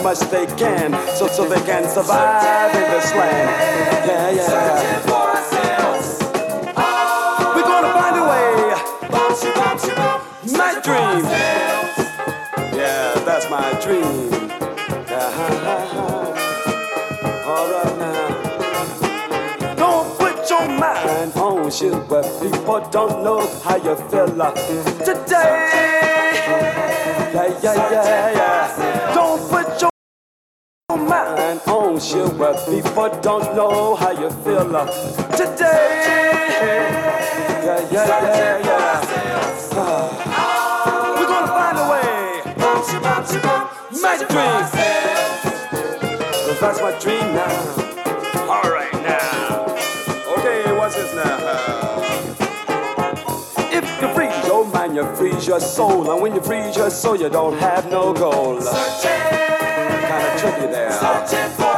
much they can, so they can survive in this land. Yeah, yeah. We're gonna find a way. My dream. Yeah, that's my dream. All right now. Don't put your mind on shit where people don't know how you feel today. Yeah, yeah, yeah, yeah. Don't put your mind on shit where people don't know how you feel today. Yeah, yeah, yeah, yeah. We're gonna find a way. My dream. 'Cause that's my dream now. All right now. Okay, what's this now? If you freeze your mind, you freeze your soul. And when you freeze your soul, you don't have no goal. Kinda tricky there.